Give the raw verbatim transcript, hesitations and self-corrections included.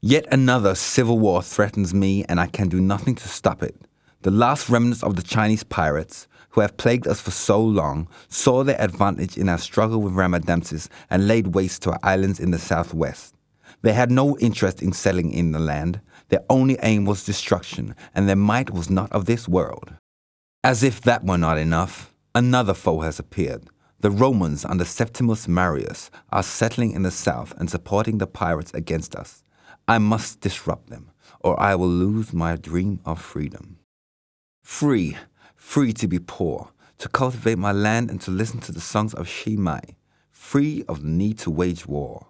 Yet another civil war threatens me, and I can do nothing to stop it. The last remnants of the Chinese pirates, who have plagued us for so long, saw their advantage in our struggle with Rhamadamsis and laid waste to our islands in the southwest. They had no interest in settling in the land. Their only aim was destruction, and their might was not of this world. As if that were not enough, another foe has appeared. The Romans under Septimus Marius are settling in the south and supporting the pirates against us. I must disrupt them, or I will lose my dream of freedom. Free, free to be poor, to cultivate my land and to listen to the songs of Shimei, free of the need to wage war.